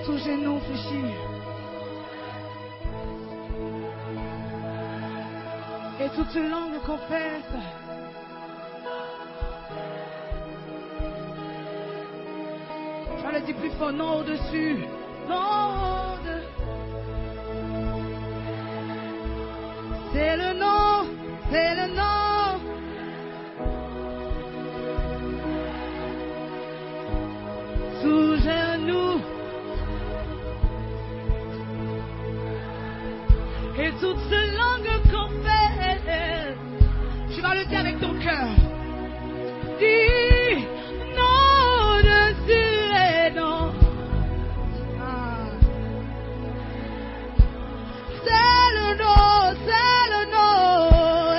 Tout genou fléchit. Et toute langue confesse. Je le dis plus fort, non au-dessus. Non de... C'est le nom, c'est le nom. Sous genou. Et toute langue confesse. Tu vas le dire avec ton cœur. Dis non dessus et non. C'est le nom, c'est le nom.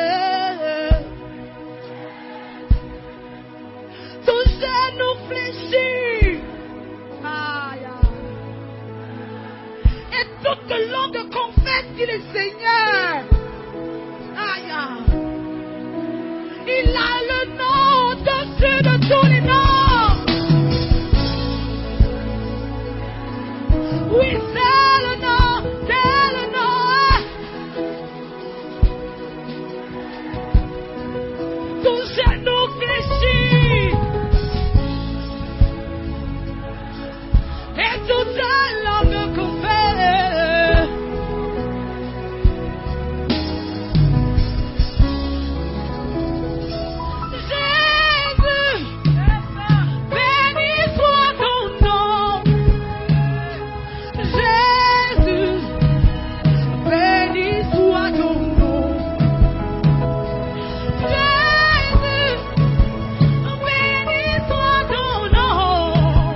Ton genou fléchit. Aïe. Et toute langue confesse qu'il est Seigneur. Aïe. Il a le nom au-dessus de tous les noms. Oui, c'est le nom, c'est le nom. Ton genou fléchit. Et toute langue confesse. Jésus, béni soit ton nom. Jésus, béni soit ton nom. Jésus, béni soit ton nom.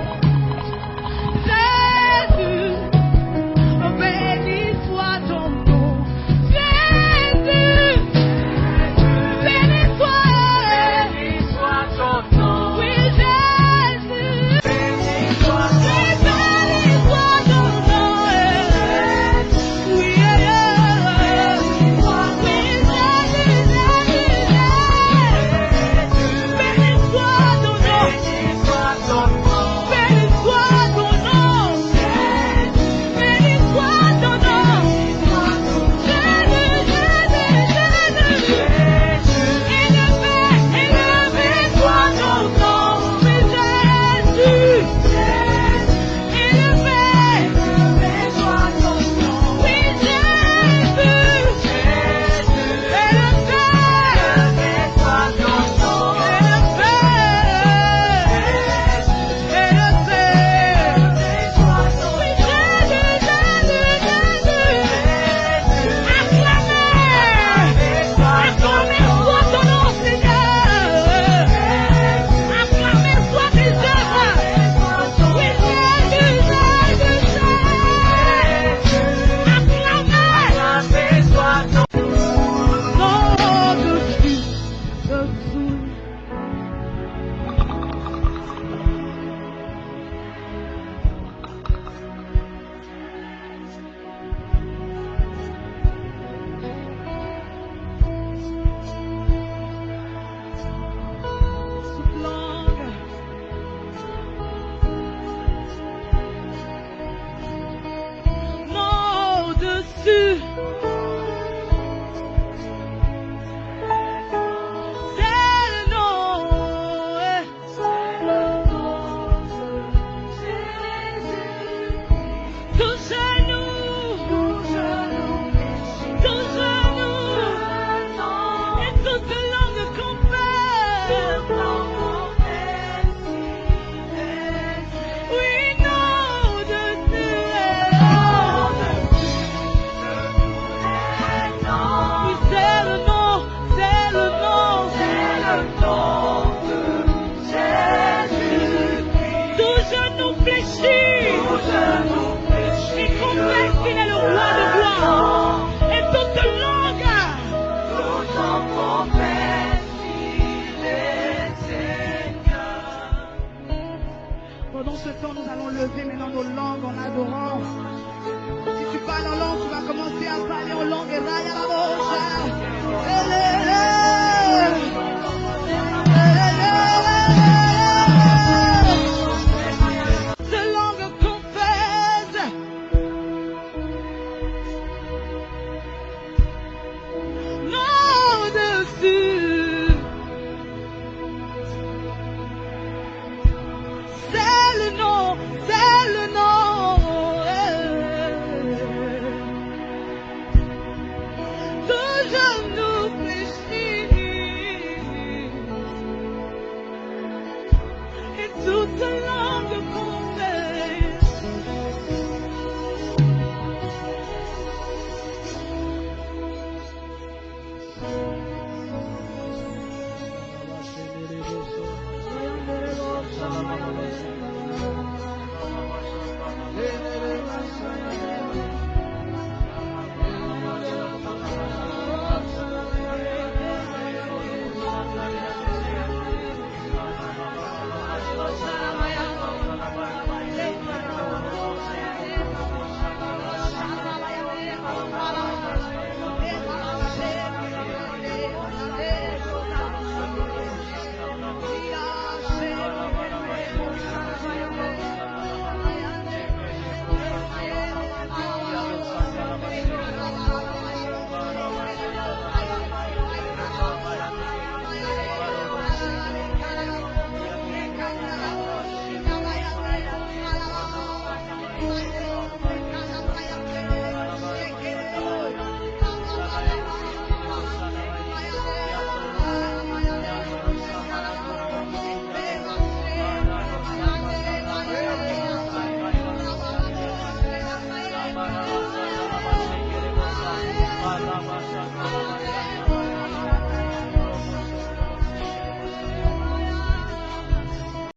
Jésus, béni soit ton nom. Jésus, béni soit ton nom. Oui, Jésus, béni soit ton nom. Oui, Pendant ce temps, nous allons lever maintenant nos langues en adorant. Si tu parles en langue, tu vas commencer à parler en langue. De langue confesse. Alabashaka,